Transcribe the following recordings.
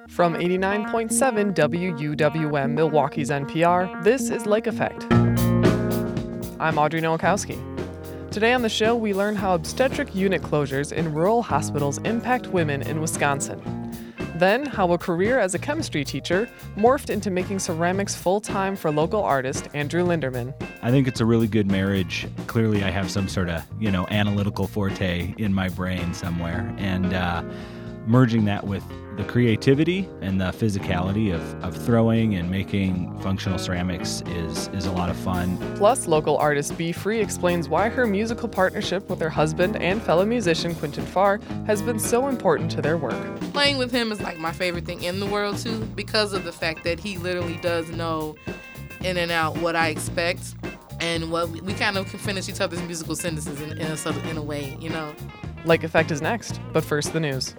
From 89.7 WUWM Milwaukee's NPR, this is Lake Effect. I'm Audrey Nowakowski. Today on the show, we learn how obstetric unit closures in rural hospitals impact women in Wisconsin. Then, how a career as a chemistry teacher morphed into making ceramics full-time for local artist Andrew Linderman. I think it's a really good marriage. Clearly, I have some sort of, analytical forte in my brain somewhere. And merging that with the creativity and the physicality of throwing and making functional ceramics is a lot of fun. Plus, local artist Be Free explains why her musical partnership with her husband and fellow musician Quentin Farr has been so important to their work. Playing with him is like my favorite thing in the world too, because of the fact that he literally does know in and out what I expect, and what we kind of can finish each other's musical sentences in a way, Lake Effect is next, but first the news.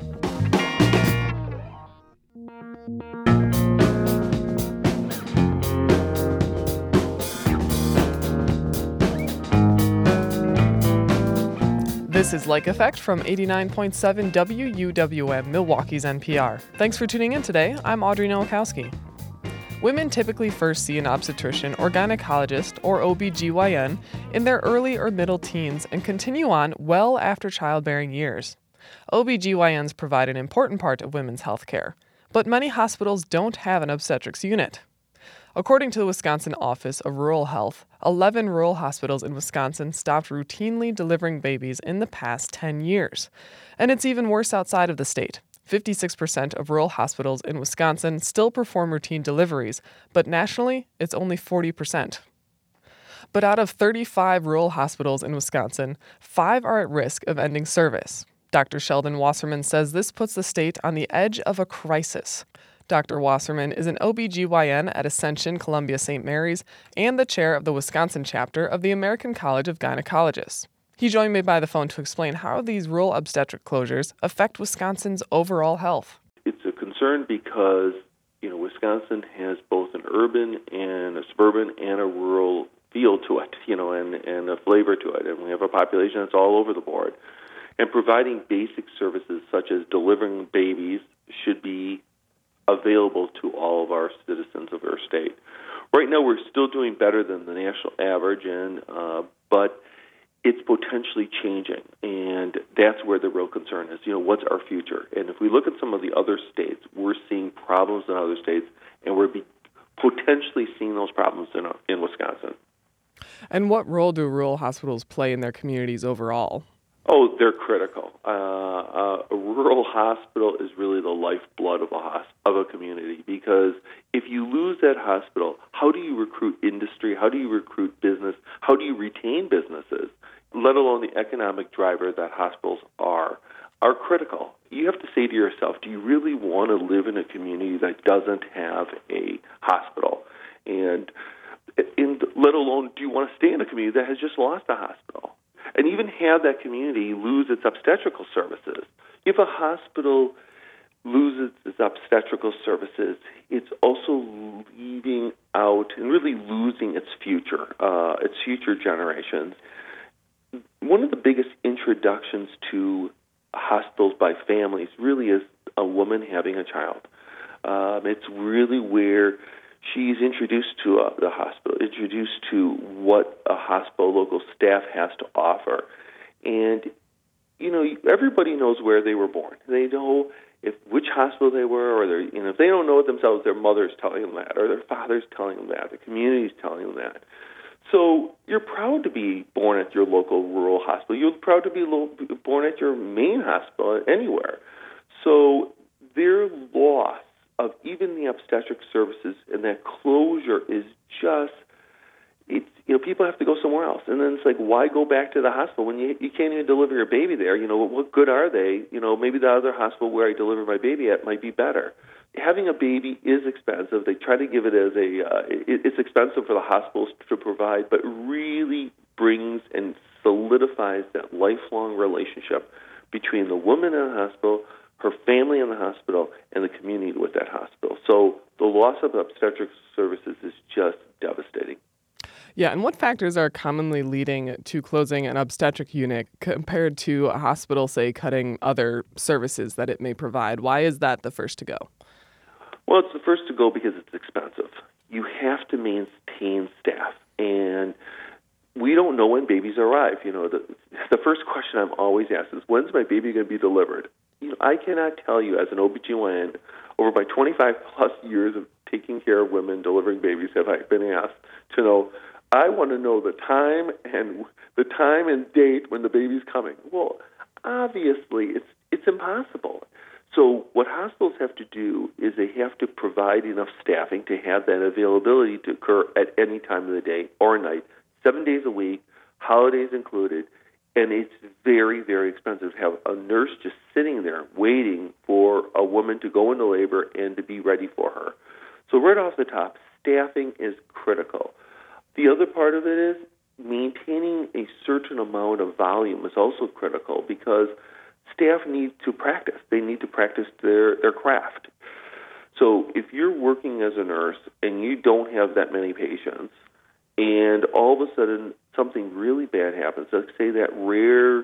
This is Lake Effect from 89.7 WUWM Milwaukee's NPR. Thanks for tuning in today. I'm Audrey Nowakowski. Women typically first see an obstetrician or gynecologist or OBGYN in their early or middle teens and continue on well after childbearing years. OBGYNs provide an important part of women's health care, but many hospitals don't have an obstetrics unit. According to the Wisconsin Office of Rural Health, 11 rural hospitals in Wisconsin stopped routinely delivering babies in the past 10 years. And it's even worse outside of the state. 56% of rural hospitals in Wisconsin still perform routine deliveries, but nationally, it's only 40%. But out of 35 rural hospitals in Wisconsin, 5 are at risk of ending service. Dr. Sheldon Wasserman says this puts the state on the edge of a crisis. Dr. Wasserman is an OBGYN at Ascension Columbia St. Mary's and the chair of the Wisconsin chapter of the American College of Gynecologists. He joined me by the phone to explain how these rural obstetric closures affect Wisconsin's overall health. It's a concern because, Wisconsin has both an urban and a suburban and a rural feel to it, and a flavor to it. And we have a population that's all over the board. And providing basic services such as delivering babies should be available to all of our citizens of our state. Right now, we're still doing better than the national average, but it's potentially changing, and that's where the real concern is. What's our future? And if we look at some of the other states, we're seeing problems in other states, and we're potentially seeing those problems in Wisconsin. And what role do rural hospitals play in their communities overall? Oh, they're critical. A rural hospital is really the lifeblood of a community, because if you lose that hospital, how do you recruit industry? How do you recruit business? How do you retain businesses, let alone the economic driver that hospitals are critical? You have to say to yourself, do you really want to live in a community that doesn't have a hospital? And let alone, do you want to stay in a community that has just lost a hospital? And even have that community lose its obstetrical services. If a hospital loses its obstetrical services, it's also leaving out and really losing its future generations. One of the biggest introductions to hospitals by families really is a woman having a child. It's really where she's introduced to the hospital, introduced to what a hospital local staff has to offer. And, everybody knows where they were born. They know which hospital they were, or if they don't know it themselves, their mother's telling them that, or their father's telling them that, the community's telling them that. So you're proud to be born at your local rural hospital. You're proud to be born at your main hospital anywhere. So their loss of even the obstetric services and that closure is just, people have to go somewhere else. And then it's like, why go back to the hospital when you can't even deliver your baby there? What good are they? Maybe the other hospital where I deliver my baby at might be better. Having a baby is expensive. They try to give it as it's expensive for the hospitals to provide, but it really brings and solidifies that lifelong relationship between the woman in the hospital, her family in the hospital, and the community with that hospital. So the loss of obstetric services is just devastating. Yeah, and what factors are commonly leading to closing an obstetric unit compared to a hospital, say, cutting other services that it may provide? Why is that the first to go? Well, it's the first to go because it's expensive. You have to maintain staff, and we don't know when babies arrive. The first question I'm always asked is, when's my baby going to be delivered? I cannot tell you as an OBGYN, over my 25-plus years of taking care of women, delivering babies, have I been asked to know, I want to know the time and date when the baby's coming. Well, obviously, it's impossible. So what hospitals have to do is they have to provide enough staffing to have that availability to occur at any time of the day or night, 7 days a week, holidays included, and it's very, very expensive to have a nurse just sitting there waiting for a woman to go into labor and to be ready for her. So right off the top, staffing is critical. The other part of it is maintaining a certain amount of volume is also critical because staff need to practice. They need to practice their craft. So if you're working as a nurse and you don't have that many patients, and all of a sudden something really bad happens, let's say that rare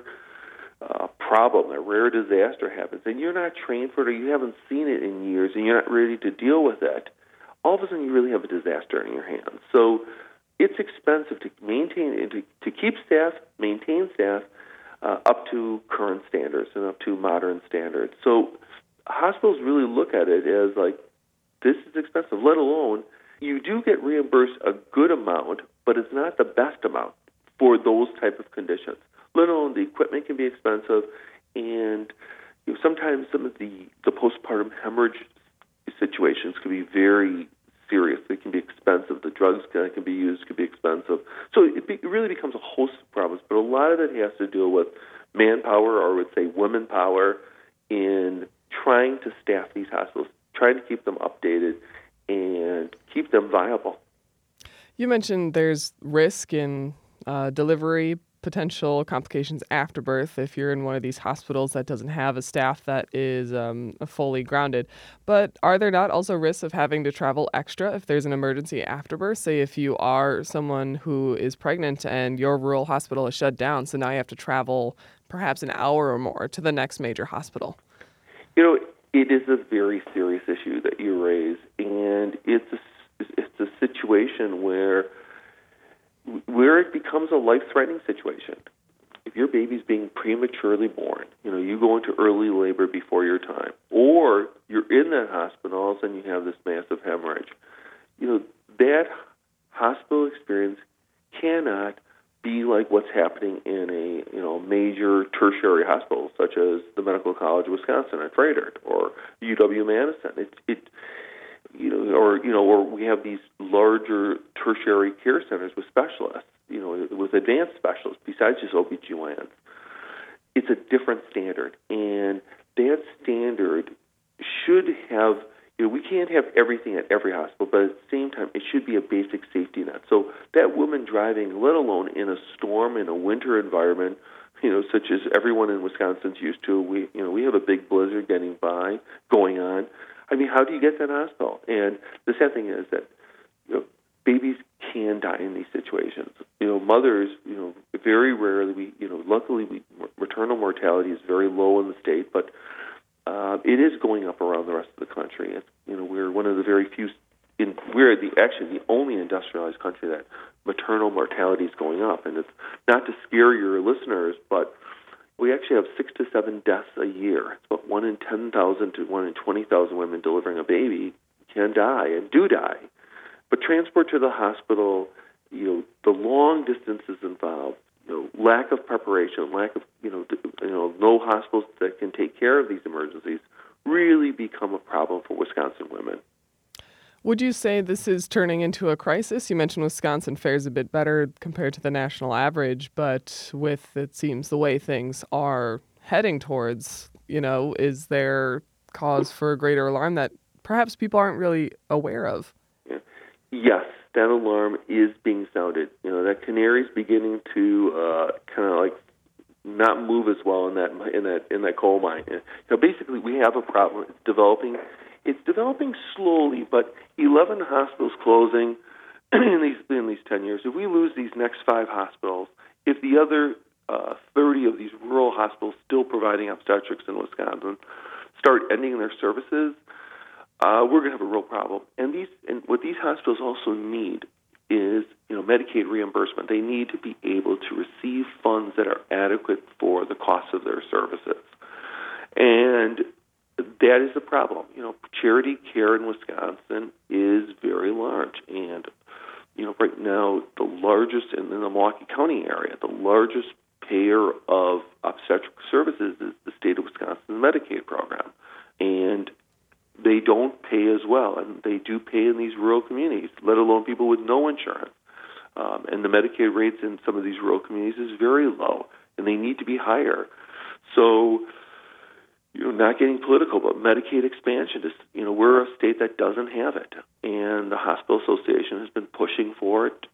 problem, that rare disaster happens, and you're not trained for it or you haven't seen it in years and you're not ready to deal with it, all of a sudden you really have a disaster in your hands. So it's expensive to maintain and to keep staff, maintain staff, up to current standards and up to modern standards. So hospitals really look at it as like, this is expensive, let alone you do get reimbursed a good amount, but it's not the best amount for those type of conditions. Let alone the equipment can be expensive, and sometimes some of the postpartum hemorrhage situations can be very serious. They can be expensive. The drugs that can be used can be expensive. So it really becomes a host of problems, but a lot of it has to do with manpower, or I would say women power, in trying to staff these hospitals, trying to keep them updated and keep them viable. You mentioned there's risk in delivery, potential complications after birth if you're in one of these hospitals that doesn't have a staff that is fully grounded. But are there not also risks of having to travel extra if there's an emergency after birth? Say if you are someone who is pregnant and your rural hospital is shut down, so now you have to travel perhaps an hour or more to the next major hospital. It is a very serious issue that you raise, and it's a situation where it becomes a life-threatening situation. If your baby's being prematurely born, you go into early labor before your time, or you're in that hospital, all of a sudden you have this massive hemorrhage. That hospital experience cannot be like what's happening in a major tertiary hospital such as the Medical College of Wisconsin at Frederick or UW-Madison. Or we have these larger tertiary care centers with specialists, with advanced specialists besides just OBGYNs. It's a different standard, and that standard should have. We can't have everything at every hospital, but at the same time, it should be a basic safety net. So that woman driving, let alone in a storm, in a winter environment, such as everyone in Wisconsin's used to, we have a big blizzard going on. I mean, how do you get to the hospital? And the sad thing is that babies can die in these situations. Mothers, very rarely, luckily, maternal mortality is very low in the state, but it is going up around the rest of the country. We're one of the very few. We're actually the only industrialized country that maternal mortality is going up, and it's not to scare your listeners, but we actually have 6 to 7 deaths a year. It's about 1 in 10,000 to 1 in 20,000 women delivering a baby can die and do die. But transport to the hospital, the long distances involved, lack of preparation, lack of no hospitals that can take care of these emergencies really become a problem for Wisconsin women. Would you say this is turning into a crisis? You mentioned Wisconsin fares a bit better compared to the national average, but with, it seems, the way things are heading towards, is there cause for greater alarm that perhaps people aren't really aware of? Yeah. Yes, that alarm is being sounded. That canary's beginning to kind of like not move as well in that coal mine. Basically, we have a problem. It's developing slowly, but 11 hospitals closing in these 10 years. If we lose these next 5 hospitals, if the other 30 of these rural hospitals still providing obstetrics in Wisconsin start ending their services, we're going to have a real problem. And what these hospitals also need is, Medicaid reimbursement. They need to be able to receive funds that are adequate for the cost of their services. And that is the problem. Charity care in Wisconsin is very large. And, right now, the largest in the Milwaukee County area, the largest payer of obstetric services is the state of Wisconsin's Medicaid program. And they don't pay as well, and they do pay in these rural communities, let alone people with no insurance. And the Medicaid rates in some of these rural communities is very low, and they need to be higher. So, not getting political, but Medicaid expansion is, we're a state that doesn't have it, and the Hospital Association has been pushing for it.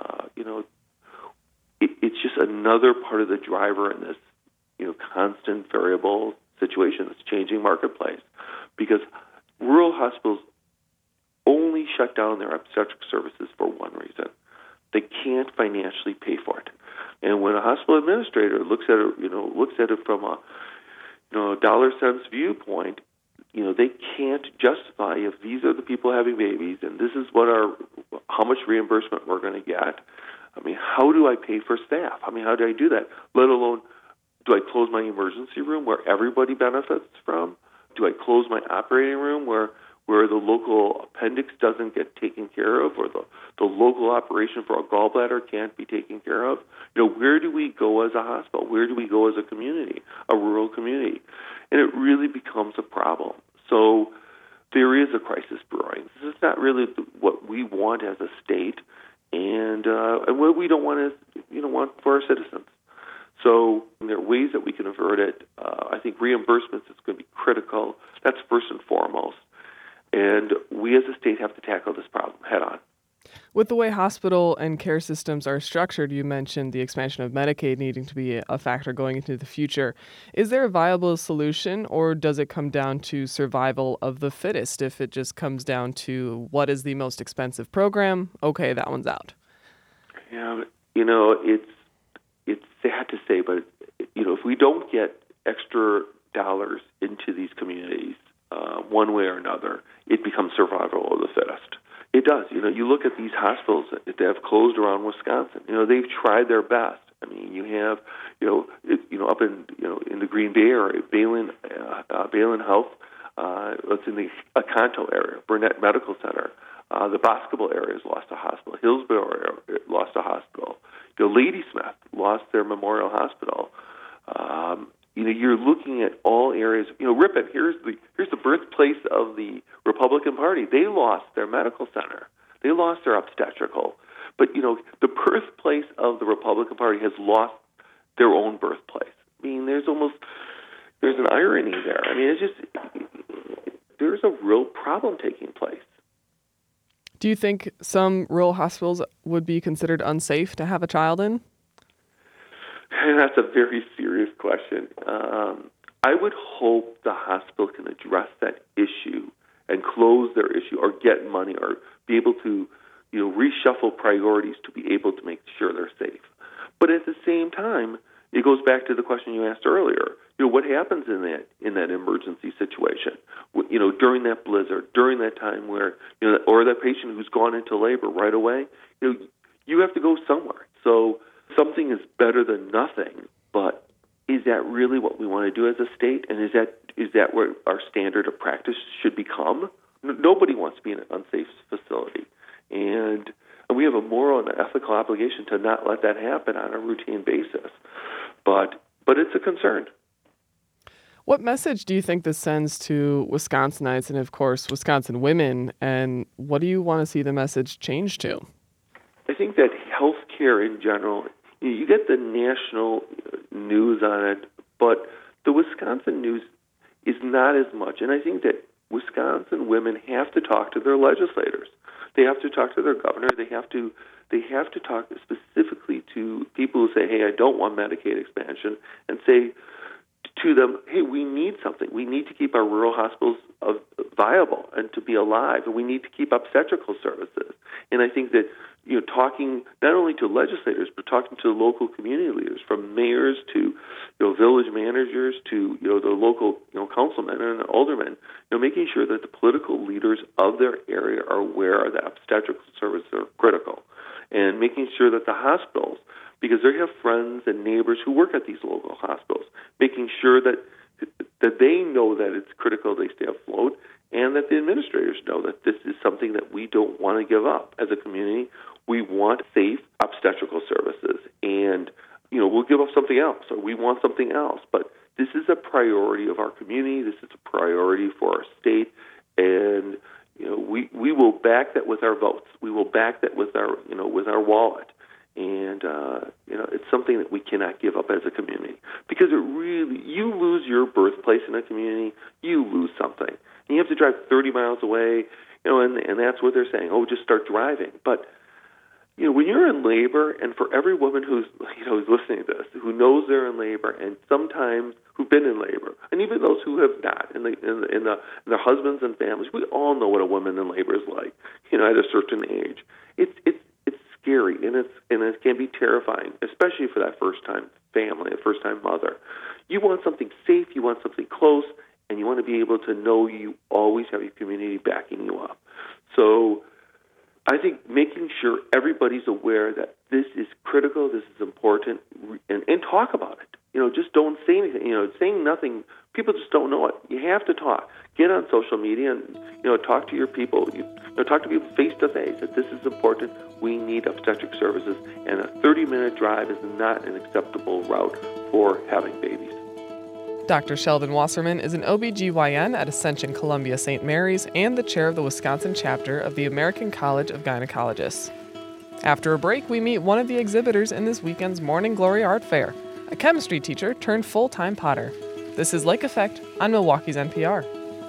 It's just another part of the driver in this, constant variable situation, this changing marketplace, because rural hospitals only shut down their obstetric services for one reason. They can't financially pay for it. And when a hospital administrator looks at it from a dollar cents viewpoint, they can't justify if these are the people having babies and this is how much reimbursement we're going to get. How do I pay for staff? How do I do that? Let alone, do I close my emergency room where everybody benefits from? Do I close my operating room where the local appendix doesn't get taken care of, or the local operation for a gallbladder can't be taken care of? Where do we go as a hospital? Where do we go as a community, a rural community? And it really becomes a problem. So there is a crisis brewing. This is not really what we want as a state, and what we don't want want for our citizens. So there are ways that we can avert it. I think reimbursements is going to be critical. That's first and foremost. And we as a state have to tackle this problem head on. With the way hospital and care systems are structured, you mentioned the expansion of Medicaid needing to be a factor going into the future. Is there a viable solution, or does it come down to survival of the fittest? If it just comes down to what is the most expensive program, okay, that one's out. Yeah, it's sad to say, but if we don't get extra dollars into these communities, one way or another, it becomes survival of the fittest. It does. You look at these hospitals that have closed around Wisconsin. They've tried their best. You have, up in the Green Bay area, Balin Health. It's in the Akanto area, Burnett Medical Center. The Boscobel area has lost a hospital. Hillsborough area lost a hospital. Ladysmith lost their Memorial Hospital. You're looking at all areas. Ripon, here's the birthplace of the Republican Party. They lost their medical center. They lost their obstetrical. But, the birthplace of the Republican Party has lost their own birthplace. There's an irony there. There's a real problem taking place. Do you think some rural hospitals would be considered unsafe to have a child in? That's a very serious question. I would hope the hospital can address that issue and close their issue, or get money, or be able to, reshuffle priorities to be able to make sure they're safe. But at the same time, it goes back to the question you asked earlier. What happens in that emergency situation? During that blizzard, during that time where, or that patient who's gone into labor right away, you have to go somewhere. So something is better than nothing, but is that really what we want to do as a state? And is that what our standard of practice should become? Nobody wants to be in an unsafe facility. And we have a moral and ethical obligation to not let that happen on a routine basis. But it's a concern. What message do you think this sends to Wisconsinites and, of course, Wisconsin women? And what do you want to see the message change to? I think that healthcare in general, you get the national news on it, but the Wisconsin news is not as much. And I think that Wisconsin women have to talk to their legislators. They have to talk to their governor. They have to talk specifically to people who say, hey, I don't want Medicaid expansion, and say to them, hey, we need something. We need to keep our rural hospitals viable and to be alive, and we need to keep obstetrical services. And I think that talking not only to legislators but talking to local community leaders, from mayors to village managers to the local councilmen and aldermen, making sure that the political leaders of their area are aware that obstetrical services are critical, and making sure that the hospitals, because they have friends and neighbors who work at these local hospitals, making sure that they know that it's critical they stay afloat, and that the administrators know that this is something that we don't want to give up as a community. We want safe obstetrical services, and we'll give up something else, or we want something else. But this is a priority of our community. This is a priority for our state, and we will back that with our votes. We will back that with our wallet. And it's something that we cannot give up as a community, because you lose your birthplace in a community, you lose something. And you have to drive 30 miles away, and that's what they're saying. Oh, just start driving. But when you're in labor, and for every woman who's listening to this, who knows they're in labor, and sometimes who've been in labor, and even those who have not, in their husbands and families, we all know what a woman in labor is like. At a certain age, it's scary, and it can be terrifying, especially for that first-time family, a first-time mother. You want something safe, you want something close, and you want to be able to know you always have your community backing you up. So I think making sure everybody's aware that this is critical, this is important, and talk about it. Just don't say anything. Saying nothing, people just don't know it. You have to talk. Get on social media and talk to your people. Talk to people face to face that this is important. We need obstetric services, and a 30-minute drive is not an acceptable route for having babies. Dr. Sheldon Wasserman is an OBGYN at Ascension Columbia St. Mary's and the chair of the Wisconsin chapter of the American College of Gynecologists. After a break, we meet one of the exhibitors in this weekend's Morning Glory Art Fair, a chemistry teacher turned full-time potter. This is Lake Effect on Milwaukee's NPR.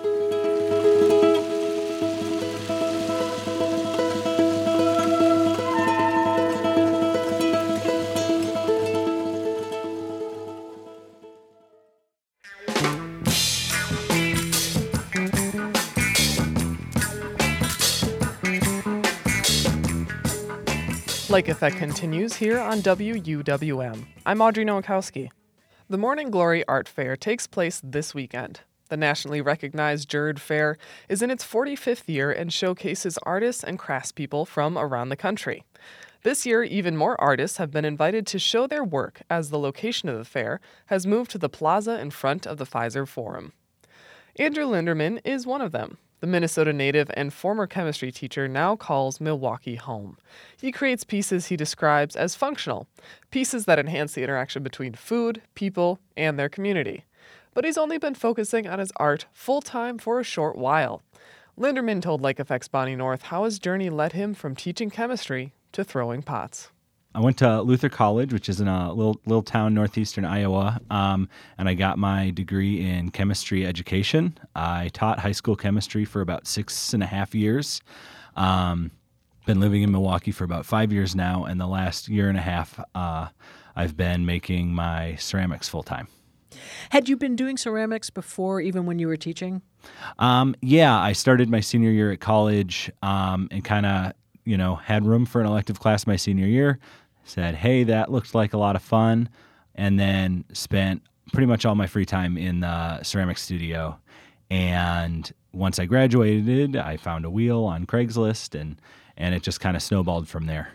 Lake Effect continues here on WUWM. I'm Audrey Nowakowski. The Morning Glory Art Fair takes place this weekend. The nationally recognized Jerd Fair is in its 45th year and showcases artists and craftspeople from around the country. This year, even more artists have been invited to show their work as the location of the fair has moved to the plaza in front of the Pfizer Forum. Andrew Linderman is one of them. The Minnesota native and former chemistry teacher now calls Milwaukee home. He creates pieces he describes as functional, pieces that enhance the interaction between food, people, and their community. But he's only been focusing on his art full-time for a short while. Linderman told Lake Effect's Bonnie North how his journey led him from teaching chemistry to throwing pots. I went to Luther College, which is in a little town northeastern Iowa, and I got my degree in chemistry education. I taught high school chemistry for about 6.5 years. Been living in Milwaukee for about 5 years now, and the last year and a half, I've been making my ceramics full time. Had you been doing ceramics before, even when you were teaching? Yeah, I started my senior year at college and kind of had room for an elective class my senior year. Said, hey, that looks like a lot of fun, and then spent pretty much all my free time in the ceramic studio. And once I graduated, I found a wheel on Craigslist, and it just kind of snowballed from there.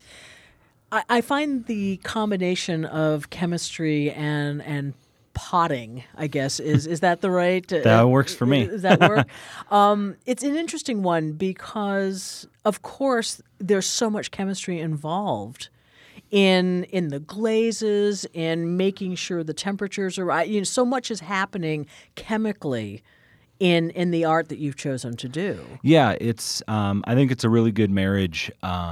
I find the combination of chemistry and potting, I guess, is that the right? That works for me. Does that work? It's an interesting one because, of course, there's so much chemistry involved in the glazes, in making sure the temperatures are right. So much is happening chemically in the art that you've chosen to do. Yeah, it's. I think it's a really good marriage.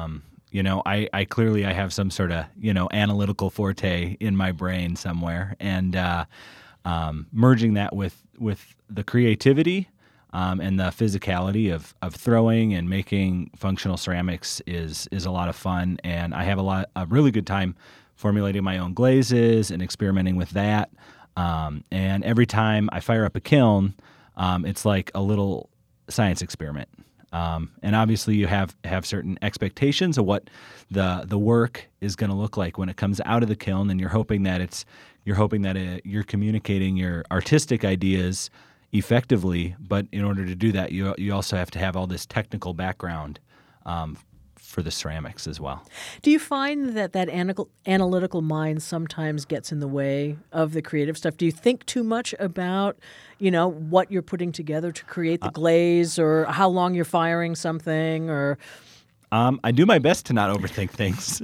I clearly have some sort of, analytical forte in my brain somewhere, and merging that with the creativity and the physicality of throwing and making functional ceramics is a lot of fun. And I have a really good time formulating my own glazes and experimenting with that. And every time I fire up a kiln, it's like a little science experiment. And obviously you have certain expectations of what the work is going to look like when it comes out of the kiln, and you're hoping that you're communicating your artistic ideas effectively. But in order to do that, you also have to have all this technical background for the ceramics as well. Do you find that analytical mind sometimes gets in the way of the creative stuff? Do you think too much about, what you're putting together to create the glaze, or how long you're firing something, or? I do my best to not overthink things.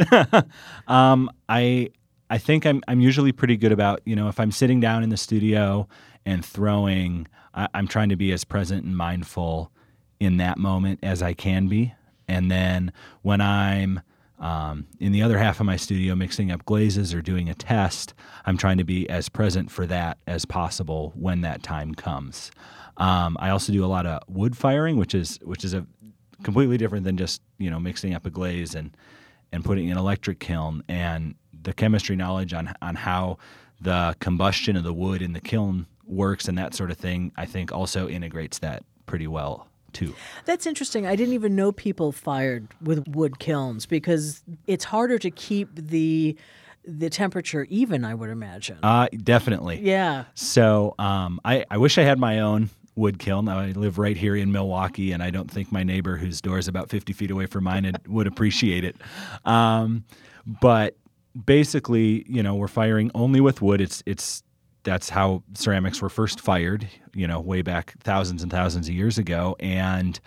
I think I'm usually pretty good about, if I'm sitting down in the studio and throwing, I'm trying to be as present and mindful in that moment as I can be. And then when I'm in the other half of my studio mixing up glazes or doing a test, I'm trying to be as present for that as possible when that time comes. I also do a lot of wood firing, which is a completely different than just mixing up a glaze and putting it in an electric kiln. And the chemistry knowledge on how the combustion of the wood in the kiln works and that sort of thing, I think also integrates that pretty well too. That's interesting. I didn't even know people fired with wood kilns, because it's harder to keep the temperature even, I would imagine. Definitely. Yeah. So I wish I had my own wood kiln. I live right here in Milwaukee, and I don't think my neighbor, whose door is about 50 feet away from mine, would appreciate it. But basically, we're firing only with wood. That's how ceramics were first fired, way back thousands and thousands of years ago. And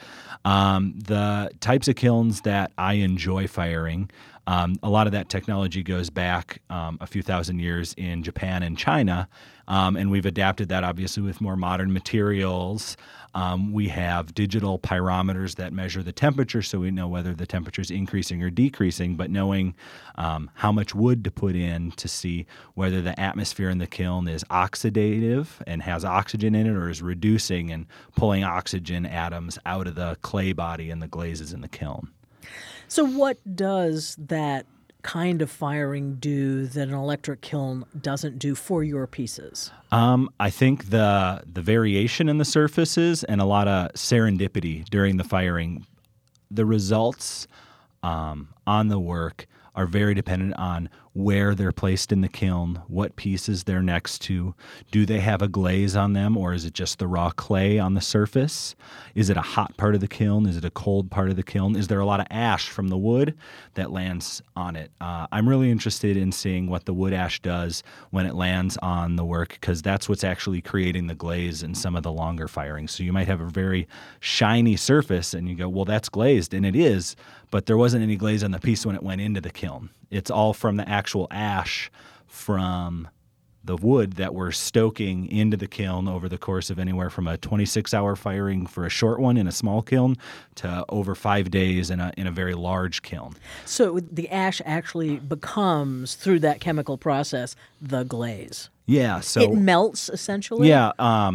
the types of kilns that I enjoy firing, a lot of that technology goes back a few thousand years in Japan and China, and we've adapted that obviously with more modern materials. We have digital pyrometers that measure the temperature, so we know whether the temperature is increasing or decreasing, but knowing how much wood to put in to see whether the atmosphere in the kiln is oxidative and has oxygen in it, or is reducing and pulling oxygen atoms out of the clay body and the glazes in the kiln. So what does that kind of firing do that an electric kiln doesn't do for your pieces? I think the variation in the surfaces and a lot of serendipity during the firing. The results on the work are very dependent on where they're placed in the kiln, what pieces they're next to. Do they have a glaze on them, or is it just the raw clay on the surface? Is it a hot part of the kiln? Is it a cold part of the kiln? Is there a lot of ash from the wood that lands on it? I'm really interested in seeing what the wood ash does when it lands on the work, because that's what's actually creating the glaze in some of the longer firings. So you might have a very shiny surface and you go, well, that's glazed, and it is, but there wasn't any glaze on the piece when it went into the kiln. It's all from the actual ash from the wood that we're stoking into the kiln over the course of anywhere from a 26-hour firing for a short one in a small kiln to over 5 days in a very large kiln. So the ash actually becomes, through that chemical process, the glaze. Yeah. So it melts, essentially? Yeah.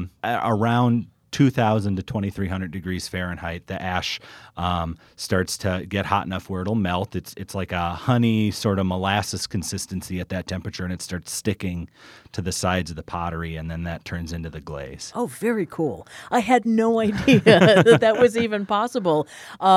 Around 2,000 to 2,300 degrees Fahrenheit, the ash starts to get hot enough where it'll melt. It's like a honey sort of molasses consistency at that temperature, and it starts sticking to the sides of the pottery, and then that turns into the glaze. Oh, very cool. I had no idea that was even possible.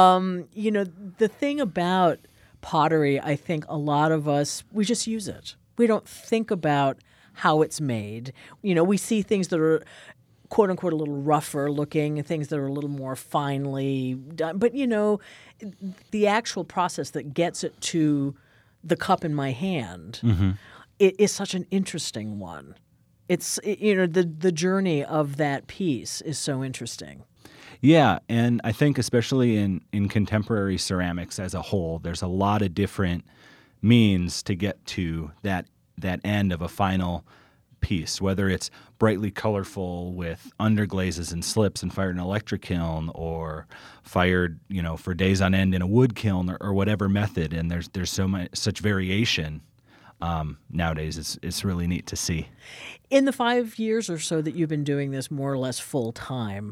The thing about pottery, I think a lot of us, we just use it. We don't think about how it's made. We see things that are quote unquote a little rougher looking, things that are a little more finely done. But the actual process that gets it to the cup in my hand, it is such an interesting one. It's the journey of that piece is so interesting. Yeah, and I think especially in contemporary ceramics as a whole, there's a lot of different means to get to that end of a final piece, whether it's brightly colorful with underglazes and slips and fired in an electric kiln, or fired for days on end in a wood kiln, or whatever method. And there's such variation nowadays. It's really neat to see. In the 5 years or so that you've been doing this more or less full time,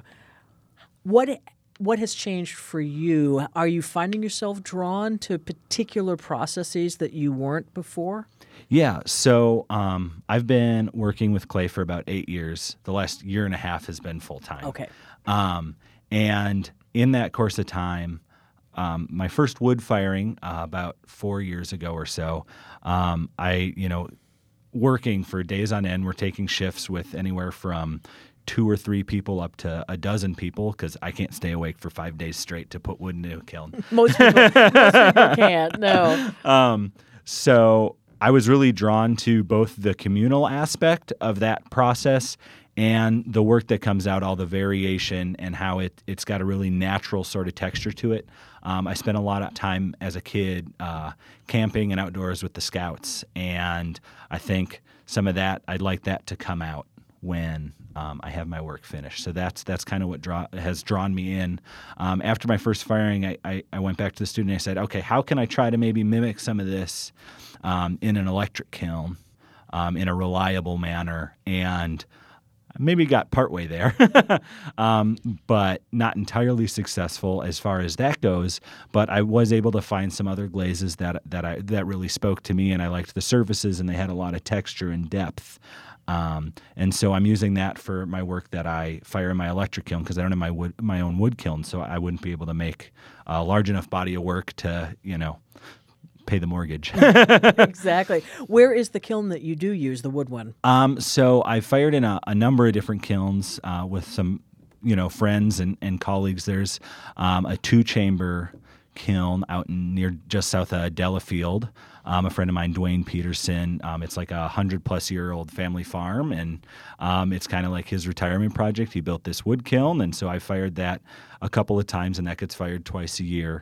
what has changed for you? Are you finding yourself drawn to particular processes that you weren't before? Yeah, so I've been working with clay for about 8 years. The last year and a half has been full time. Okay. And in that course of time, my first wood firing about 4 years ago or so, working for days on end, we're taking shifts with anywhere from 2 or 3 people up to a dozen people because I can't stay awake for 5 days straight to put wood into a kiln. Most people can't, no. So I was really drawn to both the communal aspect of that process and the work that comes out, all the variation and how it's got a really natural sort of texture to it. I spent a lot of time as a kid camping and outdoors with the Scouts, and I think some of that, I'd like that to come out when I have my work finished. So that's kind of what has drawn me in. After my first firing, I went back to the student and I said, okay, how can I try to maybe mimic some of this in an electric kiln in a reliable manner? And maybe got partway there, but not entirely successful as far as that goes. But I was able to find some other glazes that really spoke to me, and I liked the surfaces, and they had a lot of texture and depth. And so I'm using that for my work that I fire in my electric kiln because I don't have my own wood kiln, so I wouldn't be able to make a large enough body of work to, pay the mortgage. Exactly. Where is the kiln that you do use, the wood one? So I fired in a number of different kilns with some, friends and colleagues. There's a 2-chamber kiln out near just south of Delafield. A friend of mine, Dwayne Peterson, it's like 100-plus-year-old family farm, and it's kind of like his retirement project. He built this wood kiln, and so I fired that a couple of times, and that gets fired twice a year.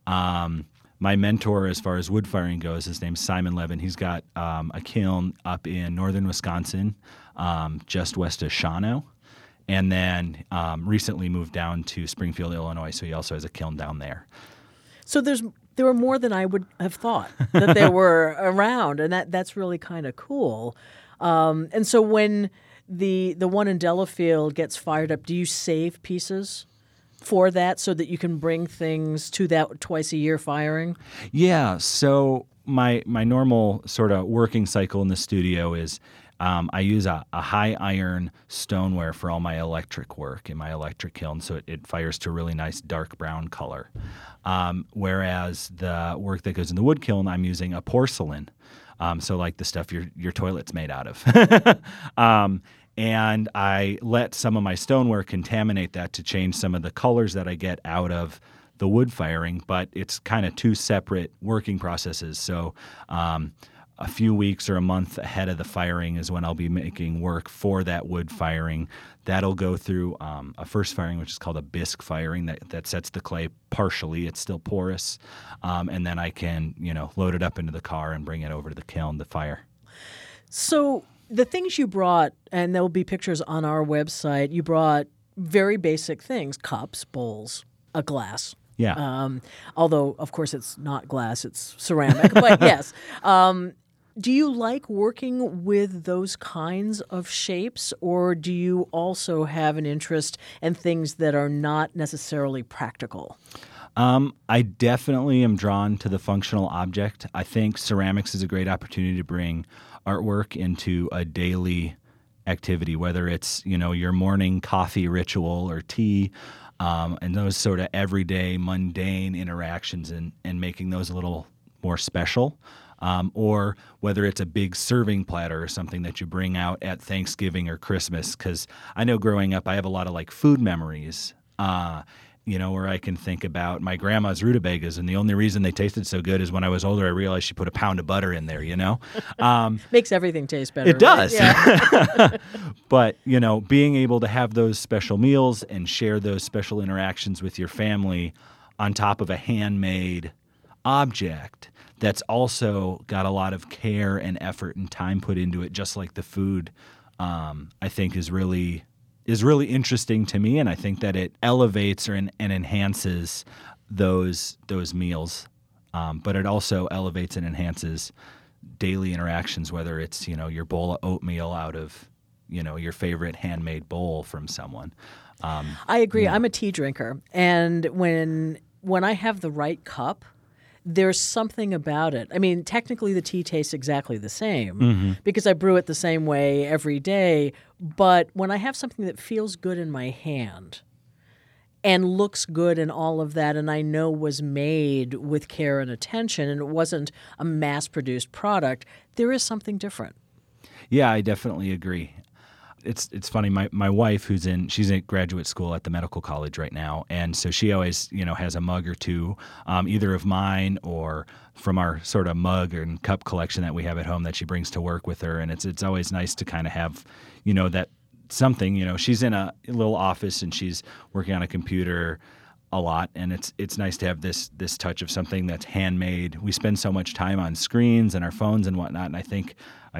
My mentor, as far as wood firing goes, his name's Simon Levin. He's got a kiln up in northern Wisconsin, just west of Shawano, and then recently moved down to Springfield, Illinois, so he also has a kiln down there. So there were more than I would have thought that there were around, and that's really kind of cool. And so when the one in Delafield gets fired up, do you save pieces for that so that you can bring things to that twice-a-year firing? Yeah. So my normal sort of working cycle in the studio is I use a high iron stoneware for all my electric work in my electric kiln, so it fires to a really nice dark brown color. Whereas the work that goes in the wood kiln, I'm using a porcelain, so like the stuff your toilet's made out of. And I let some of my stoneware contaminate that to change some of the colors that I get out of the wood firing, but it's kind of 2 separate working processes. So a few weeks or a month ahead of the firing is when I'll be making work for that wood firing. That'll go through a first firing, which is called a bisque firing, that sets the clay partially. It's still porous. And then I can, load it up into the car and bring it over to the kiln to fire. So the things you brought, and there will be pictures on our website, you brought very basic things, cups, bowls, a glass. Yeah. Although, of course, it's not glass, it's ceramic. But yes. Do you like working with those kinds of shapes, or do you also have an interest in things that are not necessarily practical? I definitely am drawn to the functional object. I think ceramics is a great opportunity to bring artwork into a daily activity, whether it's, your morning coffee ritual or tea, and those sort of everyday mundane interactions and making those a little more special. Or whether it's a big serving platter or something that you bring out at Thanksgiving or Christmas. Because I know growing up, I have a lot of food memories, where I can think about my grandma's rutabagas, and the only reason they tasted so good is when I was older, I realized she put a pound of butter in there, Makes everything taste better. It does. Right? Yeah. But, being able to have those special meals and share those special interactions with your family on top of a handmade object that's also got a lot of care and effort and time put into it, just like the food, I think is really interesting to me, and I think that it elevates and enhances those meals, but it also elevates and enhances daily interactions, whether it's your bowl of oatmeal out of your favorite handmade bowl from someone. I agree. I'm a tea drinker, and when I have the right cup, there's something about it. I mean, technically the tea tastes exactly the same because I brew it the same way every day. But when I have something that feels good in my hand, and looks good and all of that, and I know was made with care and attention, and it wasn't a mass-produced product, there is something different. Yeah, I definitely agree. It's funny. My wife, she's in graduate school at the medical college right now, and so she always has a mug or two, either of mine or from our sort of mug and cup collection that we have at home that she brings to work with her, and it's always nice to kind of have that something. She's in a little office and she's working on a computer a lot, and it's nice to have this touch of something that's handmade. We spend so much time on screens and our phones and whatnot, and I think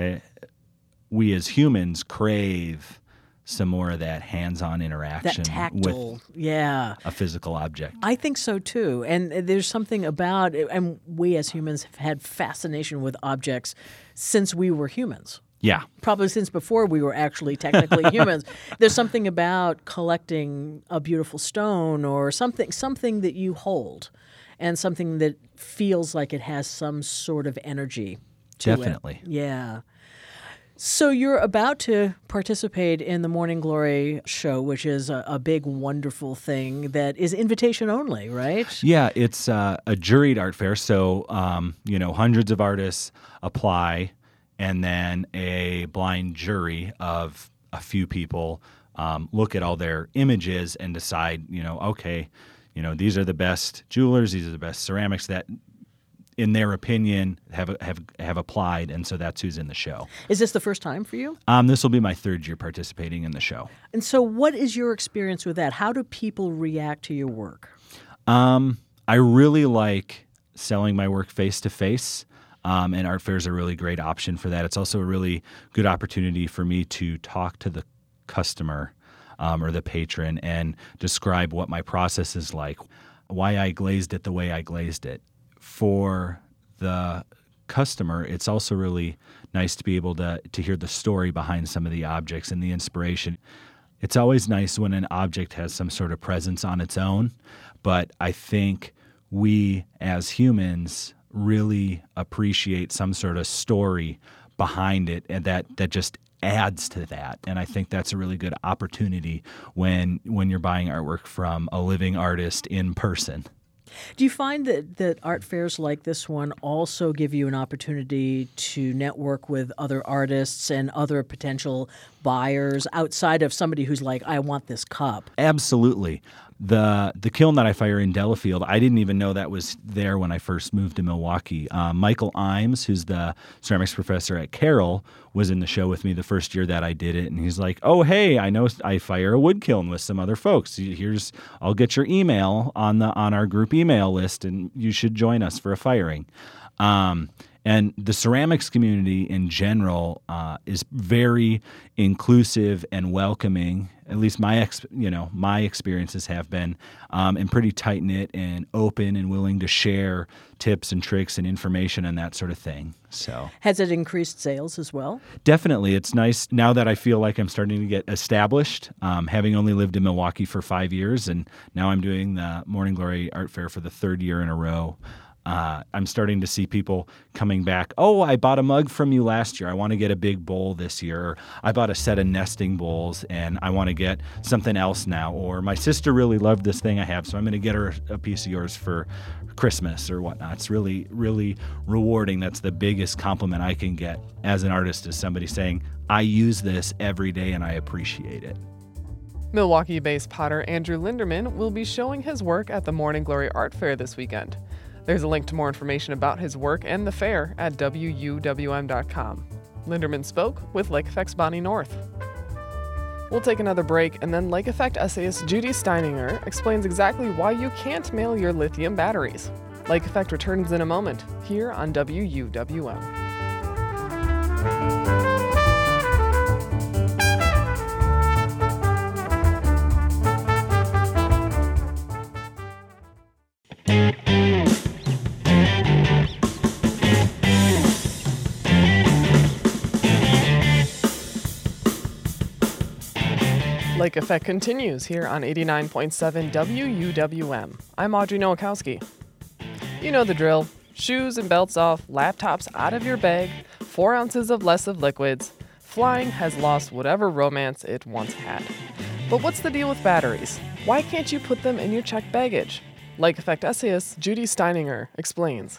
we as humans crave some more of that hands-on interaction that tactile, with a physical object. I think so too. And there's something about it, and we as humans have had fascination with objects since we were humans. Yeah. Probably since before we were actually technically humans. There's something about collecting a beautiful stone or something that you hold and something that feels like it has some sort of energy to Definitely. it. Yeah. So you're about to participate in the Morning Glory show, which is a big, wonderful thing that is invitation only, right? Yeah, it's a juried art fair. So, hundreds of artists apply, and then a blind jury of a few people look at all their images and decide, these are the best jewelers, these are the best ceramics that, in their opinion, have applied, and so that's who's in the show. Is this the first time for you? This will be my third year participating in the show. And so what is your experience with that? How do people react to your work? I really like selling my work face-to-face, and art fairs are a really great option for that. It's also a really good opportunity for me to talk to the customer or the patron and describe what my process is like, why I glazed it the way I glazed it. For the customer, it's also really nice to be able to hear the story behind some of the objects and the inspiration. It's always nice when an object has some sort of presence on its own, but I think we as humans really appreciate some sort of story behind it, and that just adds to that. And I think that's a really good opportunity when you're buying artwork from a living artist in person. Do you find that art fairs like this one also give you an opportunity to network with other artists and other potential buyers outside of somebody who's like, I want this cup? Absolutely. The kiln that I fire in Delafield, I didn't even know that was there when I first moved to Milwaukee. Michael Imes, who's the ceramics professor at Carroll, was in the show with me the first year that I did it, and he's like, "Oh, hey, I know I fire a wood kiln with some other folks. I'll get your email on our group email list, and you should join us for a firing." And the ceramics community in general is very inclusive and welcoming. At least my experiences have been, and pretty tight knit and open and willing to share tips and tricks and information and that sort of thing. So has it increased sales as well? Definitely, it's nice now that I feel like I'm starting to get established. Having only lived in Milwaukee for 5 years, and now I'm doing the Morning Glory Art Fair for the third year in a row. I'm starting to see people coming back. Oh, I bought a mug from you last year. I want to get a big bowl this year. Or I bought a set of nesting bowls and I want to get something else now. Or my sister really loved this thing I have, so I'm going to get her a piece of yours for Christmas or whatnot. It's really, really rewarding. That's the biggest compliment I can get as an artist, is somebody saying, I use this every day and I appreciate it. Milwaukee-based potter Andrew Linderman will be showing his work at the Morning Glory Art Fair this weekend. There's a link to more information about his work and the fair at WUWM.com. Linderman spoke with Lake Effect's Bonnie North. We'll take another break, and then Lake Effect essayist Judy Steininger explains exactly why you can't mail your lithium batteries. Lake Effect returns in a moment, here on WUWM. Lake Effect continues here on 89.7 WUWM. I'm Audrey Nowakowski. You know the drill. Shoes and belts off, laptops out of your bag, 4 ounces of less of liquids. Flying has lost whatever romance it once had. But what's the deal with batteries? Why can't you put them in your checked baggage? Lake Effect essayist Judy Steininger explains.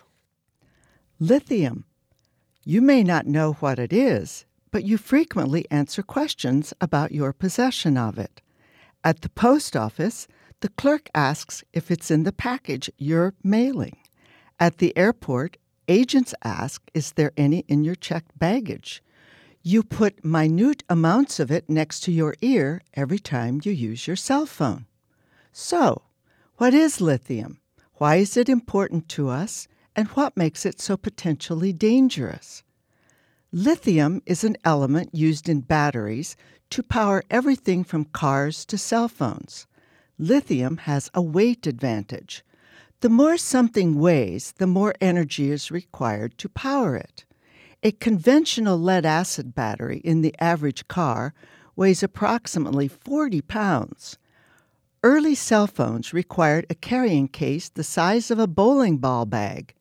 Lithium. You may not know what it is, but you frequently answer questions about your possession of it. At the post office, the clerk asks if it's in the package you're mailing. At the airport, agents ask, is there any in your checked baggage? You put minute amounts of it next to your ear every time you use your cell phone. So, what is lithium? Why is it important to us? And what makes it so potentially dangerous? Lithium is an element used in batteries to power everything from cars to cell phones. Lithium has a weight advantage. The more something weighs, the more energy is required to power it. A conventional lead-acid battery in the average car weighs approximately 40 pounds. Early cell phones required a carrying case the size of a bowling ball bag.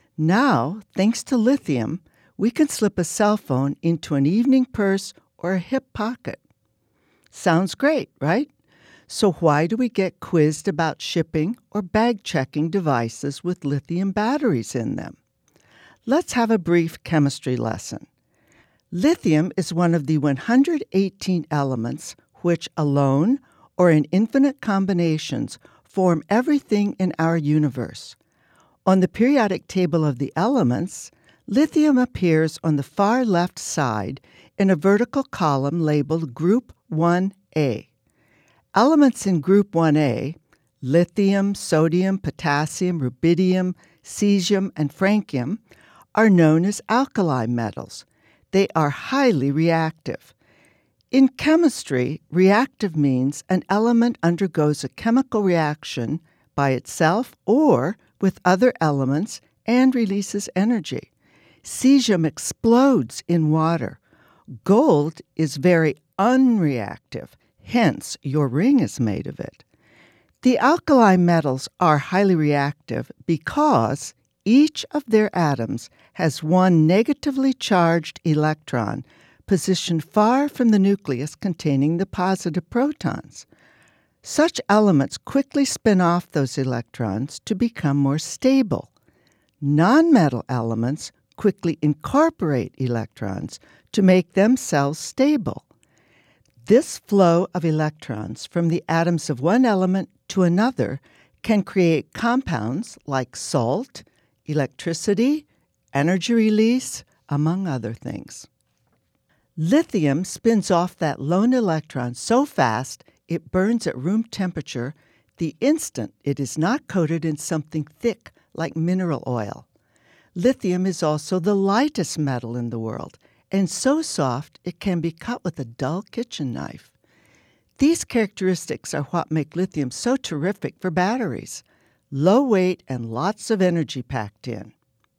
Now, thanks to lithium, we can slip a cell phone into an evening purse or a hip pocket. Sounds great, right? So why do we get quizzed about shipping or bag-checking devices with lithium batteries in them? Let's have a brief chemistry lesson. Lithium is one of the 118 elements which alone or in infinite combinations form everything in our universe. On the periodic table of the elements, lithium appears on the far left side in a vertical column labeled Group 1A. Elements in Group 1A, lithium, sodium, potassium, rubidium, cesium, and francium, are known as alkali metals. They are highly reactive. In chemistry, reactive means an element undergoes a chemical reaction by itself or with other elements and releases energy. Cesium explodes in water. Gold is very unreactive, hence your ring is made of it. The alkali metals are highly reactive because each of their atoms has one negatively charged electron positioned far from the nucleus containing the positive protons. Such elements quickly spin off those electrons to become more stable. Nonmetal elements quickly incorporate electrons to make themselves stable. This flow of electrons from the atoms of one element to another can create compounds like salt, electricity, energy release, among other things. Lithium spins off that lone electron so fast it burns at room temperature the instant it is not coated in something thick like mineral oil. Lithium is also the lightest metal in the world, and so soft it can be cut with a dull kitchen knife. These characteristics are what make lithium so terrific for batteries: low weight and lots of energy packed in.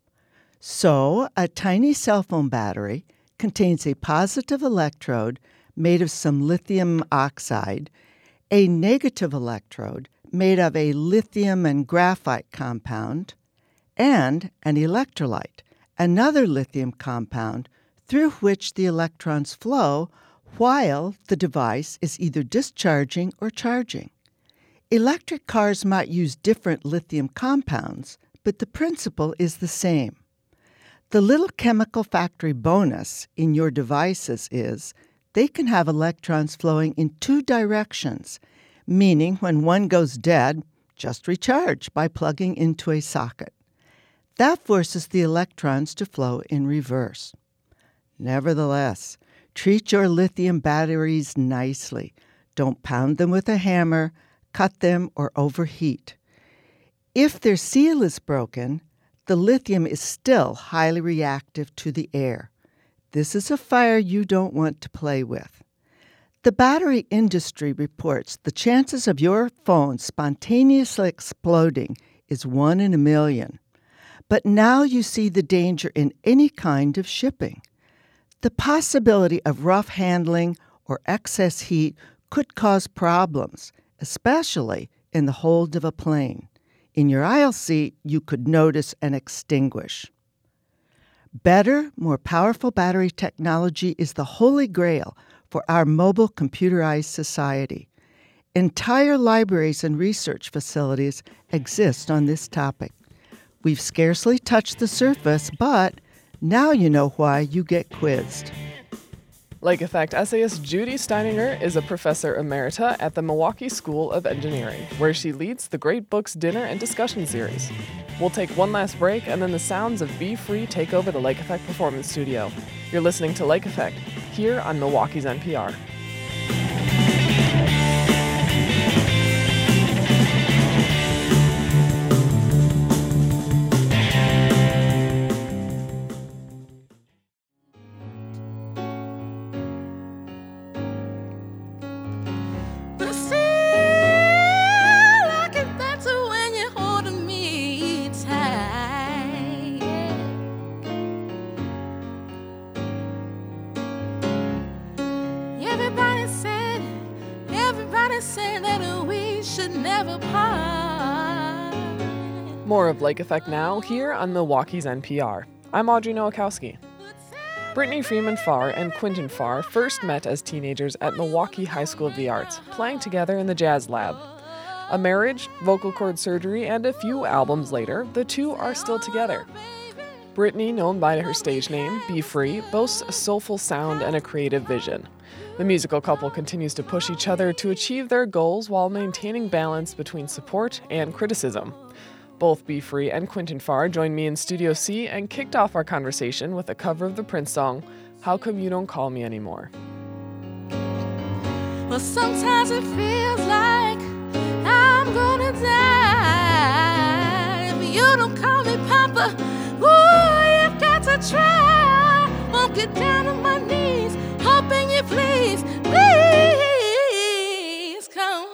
So, a tiny cell phone battery contains a positive electrode made of some lithium oxide, a negative electrode made of a lithium and graphite compound, and an electrolyte, another lithium compound through which the electrons flow while the device is either discharging or charging. Electric cars might use different lithium compounds, but the principle is the same. The little chemical factory bonus in your devices is they can have electrons flowing in two directions, meaning when one goes dead, just recharge by plugging into a socket. That forces the electrons to flow in reverse. Nevertheless, treat your lithium batteries nicely. Don't pound them with a hammer, cut them, or overheat. If their seal is broken, the lithium is still highly reactive to the air. This is a fire you don't want to play with. The battery industry reports the chances of your phone spontaneously exploding is 1 in a million. But now you see the danger in any kind of shipping. The possibility of rough handling or excess heat could cause problems, especially in the hold of a plane. In your aisle seat, you could notice and extinguish. Better, more powerful battery technology is the holy grail for our mobile computerized society. Entire libraries and research facilities exist on this topic. We've scarcely touched the surface, but now you know why you get quizzed. Lake Effect essayist Judy Steininger is a professor emerita at the Milwaukee School of Engineering, where she leads the Great Books Dinner and Discussion Series. We'll take one last break, and then the sounds of Be Free take over the Lake Effect Performance Studio. You're listening to Lake Effect, here on Milwaukee's NPR. More of Lake Effect now, here on Milwaukee's NPR. I'm Audrey Nowakowski. Brittany Freeman Farr and Quentin Farr first met as teenagers at Milwaukee High School of the Arts, playing together in the Jazz Lab. A marriage, vocal cord surgery, and a few albums later, the two are still together. Brittany, known by her stage name, Be Free, boasts a soulful sound and a creative vision. The musical couple continues to push each other to achieve their goals while maintaining balance between support and criticism. Both Be Free and Quentin Farr joined me in Studio C and kicked off our conversation with a cover of the Prince song, How Come You Don't Call Me Anymore? Well, sometimes it feels like I'm gonna die. If you don't call me Papa, ooh, you've got to try. Won't get down on my knees, hoping you please come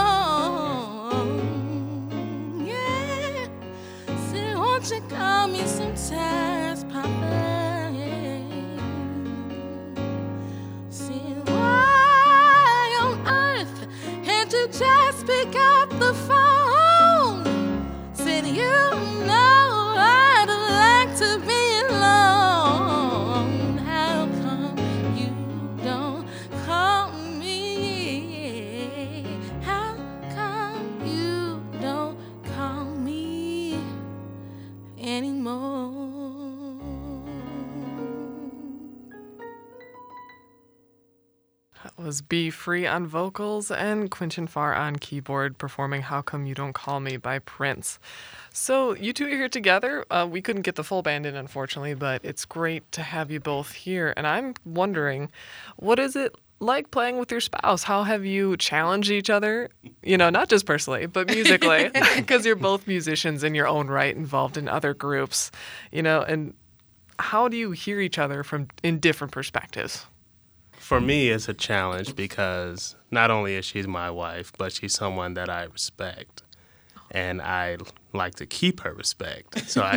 home. Yeah, say, won't you call me sometimes, Papa? Yeah. See, why on earth can't you just pick up the phone? Said, you know I'd like to be alone. How come you don't call me? How come you don't call me anymore? That was Be Free on vocals and Quentin Farr on keyboard performing How Come You Don't Call Me by Prince. So you two are here together. We couldn't get the full band in, unfortunately, but it's great to have you both here. And I'm wondering, what is it like playing with your spouse? How have you challenged each other? You know, not just personally, but musically, because you're both musicians in your own right, involved in other groups, you know, and how do you hear each other from in different perspectives? For me, it's a challenge because not only is she my wife, but she's someone that I respect, and I like to keep her respect. So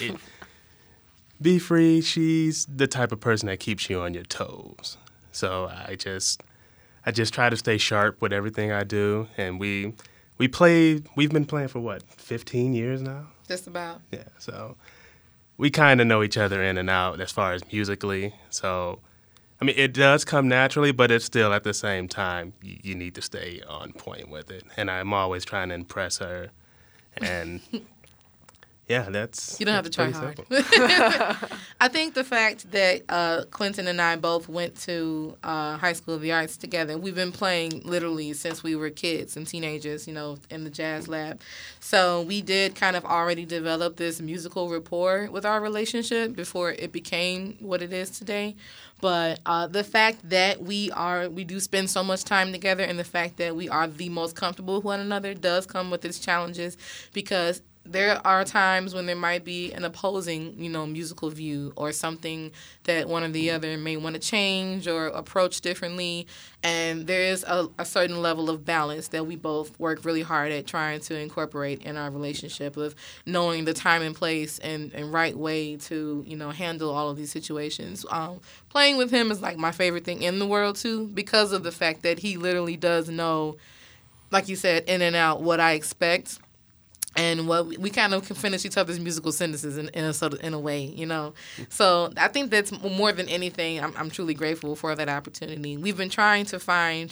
Be Free, she's the type of person that keeps you on your toes. So I just try to stay sharp with everything I do, and we've been playing for what, 15 years now? Just about. Yeah, so we kind of know each other in and out as far as musically. So I mean, it does come naturally, but it's still at the same time, you need to stay on point with it. And I'm always trying to impress her. And yeah, that's You don't have to try hard. I think the fact that Quentin and I both went to High School of the Arts together, we've been playing literally since we were kids and teenagers, you know, in the Jazz Lab. So we did kind of already develop this musical rapport with our relationship before it became what it is today. But the fact that we do spend so much time together, and the fact that we are the most comfortable with one another does come with its challenges, because there are times when there might be an opposing, you know, musical view or something that one or the other may want to change or approach differently. And there is a certain level of balance that we both work really hard at trying to incorporate in our relationship, of knowing the time and place and right way to, you know, handle all of these situations. Playing with him is like my favorite thing in the world, too, because of the fact that he literally does know, like you said, in and out what I expect. And we kind of can finish each other's musical sentences in a way, you know. So I think that's more than anything, I'm truly grateful for that opportunity. We've been trying to find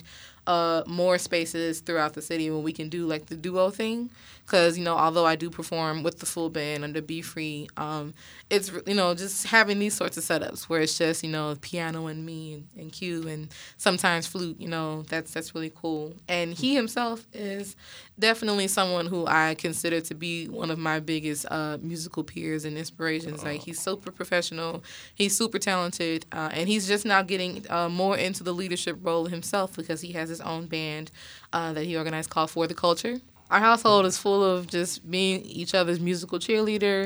more spaces throughout the city when we can do like the duo thing. Because, although I do perform with the full band under Be Free, it's, just having these sorts of setups where it's just, piano and me and Q and sometimes flute, that's really cool. And he himself is definitely someone who I consider to be one of my biggest musical peers and inspirations. Like, he's super professional, he's super talented, and he's just now getting more into the leadership role himself because he has his own band that he organized called For the Culture. Our household is full of just being each other's musical cheerleader,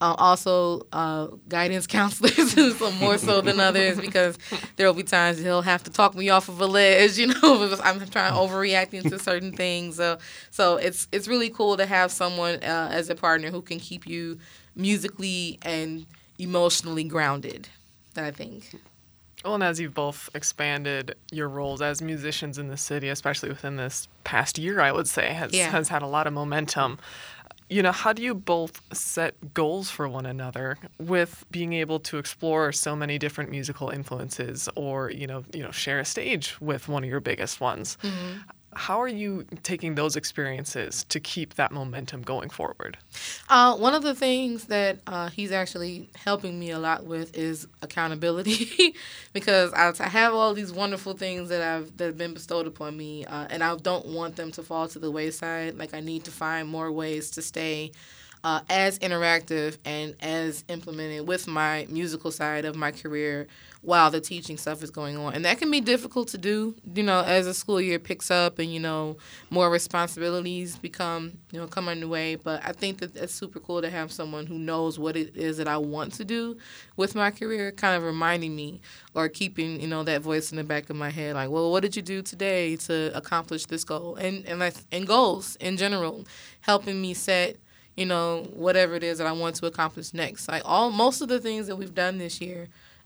also guidance counselors, so more so than others, because there will be times he'll have to talk me off of a ledge, if I'm trying overreacting to certain things. So it's really cool to have someone as a partner who can keep you musically and emotionally grounded, that I think. Well, and as you've both expanded your roles as musicians in the city, especially within this past year, I would say, has had a lot of momentum. How do you both set goals for one another with being able to explore so many different musical influences or, share a stage with one of your biggest ones? Mm-hmm. How are you taking those experiences to keep that momentum going forward? One of the things that he's actually helping me a lot with is accountability, because I have all these wonderful things that have been bestowed upon me, and I don't want them to fall to the wayside. Like, I need to find more ways to stay as interactive and as implemented with my musical side of my career while the teaching stuff is going on. And that can be difficult to do, as the school year picks up and, more responsibilities come underway. But I think that it's super cool to have someone who knows what it is that I want to do with my career, kind of reminding me or keeping, that voice in the back of my head, like, well, what did you do today to accomplish this goal? And goals in general, helping me set whatever it is that I want to accomplish next. Like, most of the things that we've done this year,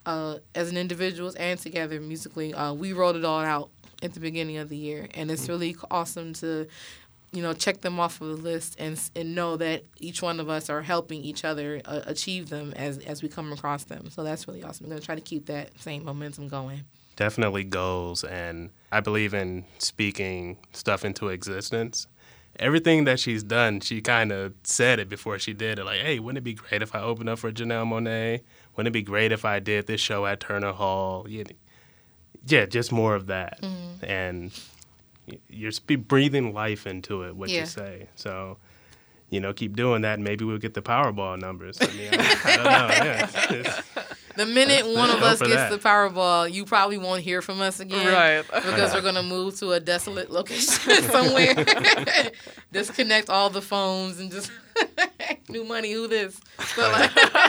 as an individuals and together musically, we wrote it all out at the beginning of the year, and it's really awesome to, check them off of the list and know that each one of us are helping each other achieve them as we come across them. So that's really awesome. I'm going to try to keep that same momentum going. Definitely goals, and I believe in speaking stuff into existence. Everything that she's done, she kind of said it before she did it. Like, hey, wouldn't it be great if I opened up for Janelle Monáe? Wouldn't it be great if I did this show at Turner Hall? Yeah, just more of that. Mm-hmm. And you're breathing life into it, what you say. So, keep doing that, and maybe we'll get the Powerball numbers. I don't know. Yeah, the minute one of us gets the Powerball, you probably won't hear from us again. Right. Because we're going to move to a desolate location somewhere. Disconnect all the phones and just, new money, who this? So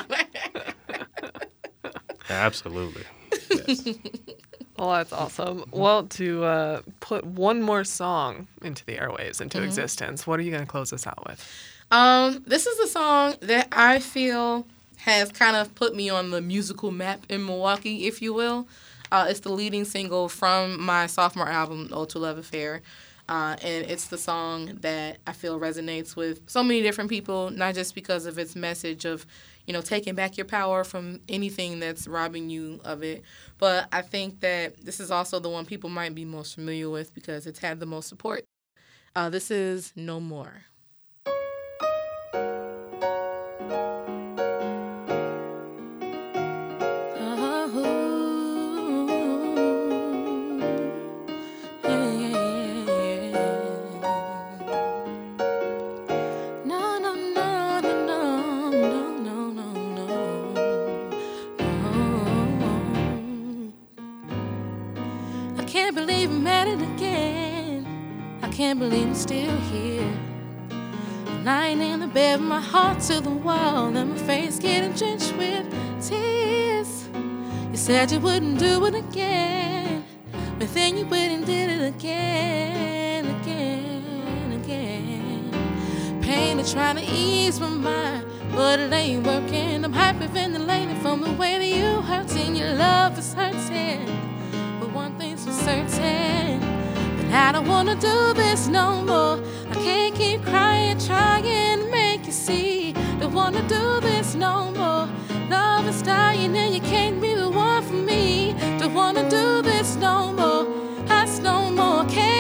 Absolutely. Yes. Well, that's awesome. Well, to put one more song into the airwaves, into existence, what are you going to close us out with? This is a song that I feel has kind of put me on the musical map in Milwaukee, if you will. It's the leading single from my sophomore album, Ode to Love Affair. And it's the song that I feel resonates with so many different people, not just because of its message of, taking back your power from anything that's robbing you of it. But I think that this is also the one people might be most familiar with because it's had the most support. This is No More. Can't believe I'm still here, lying in the bed with my heart to the wall and my face getting drenched with tears. You said you wouldn't do it again, but then you went and did it again. Pain is trying to ease my mind, but it ain't working. I'm hyperventilating from the way that you hurting. Your love is hurting, but one thing's for certain, I don't wanna do this no more. I can't keep crying, trying to make you see. Don't wanna do this no more. Love is dying and you can't be the one for me. Don't wanna do this no more. Us no more. Can't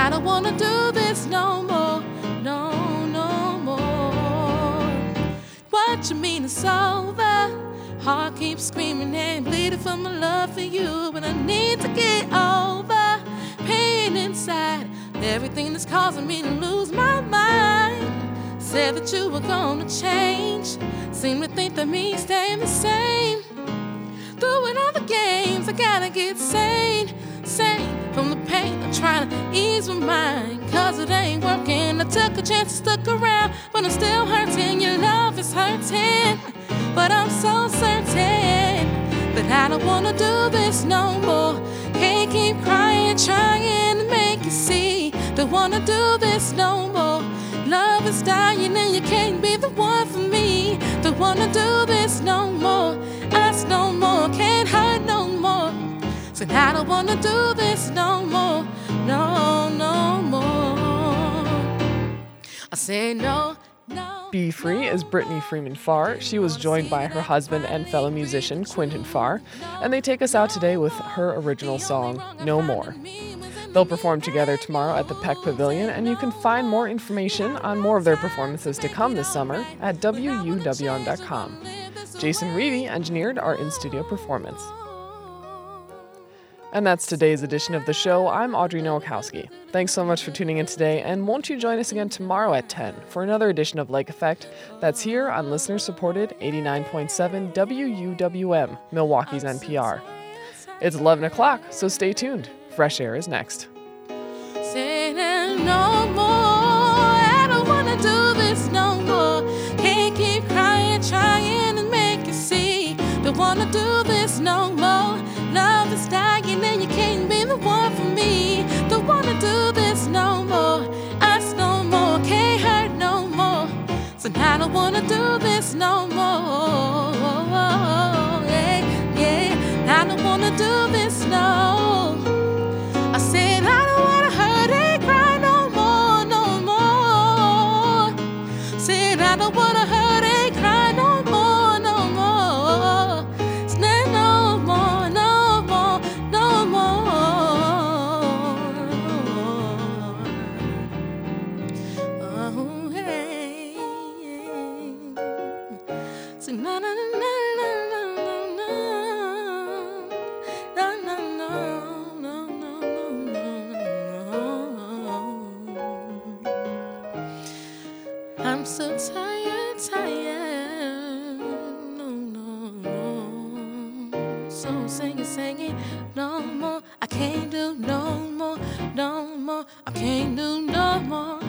I don't wanna do this no more, no more. What you mean it's over? Heart keeps screaming and bleeding for my love for you, but I need to get over pain inside. Everything that's causing me to lose my mind. Said that you were gonna change. Seem to think that me staying the same. Doing all the games, I gotta get sane. From the pain, I'm trying to ease my mind, cause it ain't working. I took a chance and stuck around, but I'm still hurting. Your love is hurting, but I'm so certain that I don't wanna do this no more. Can't keep crying, trying to make you see. Don't wanna do this no more. Love is dying and you can't be the one for me. Don't wanna do this no more. Us no more, can't hurt no more. So I don't wanna do this no more, no more. I say no. Be Free is Brittany Freeman Farr. She was joined by her husband and fellow musician Quentin Farr, and they take us out today with her original song, No More. They'll perform together tomorrow at the Peck Pavilion, and you can find more information on more of their performances to come this summer at wuwm.com. Jason Reevey engineered our in-studio performance. And that's today's edition of the show. I'm Audrey Nowakowski. Thanks so much for tuning in today, and won't you join us again tomorrow at 10 for another edition of Lake Effect that's here on listener-supported 89.7 WUWM, Milwaukee's NPR. It's 11 o'clock, so stay tuned. Fresh Air is next. Say no more, I don't wanna do this no more. Can't keep crying, trying to make you see. Don't wanna do this no more. Love is dying and you can't be the one for me. Don't wanna do this no more. Us no more, can't hurt no more. So I don't wanna do this no more. Yeah, I don't wanna do this no. I said I don't wanna hurt and cry no more, no more. Said I don't wanna hurt and cry no more, no more. Said no more, no more, no more. Oh, hey. Said no, no, no, no. I'm so tired, no. So singing, no more. I can't do no more, I can't do no more.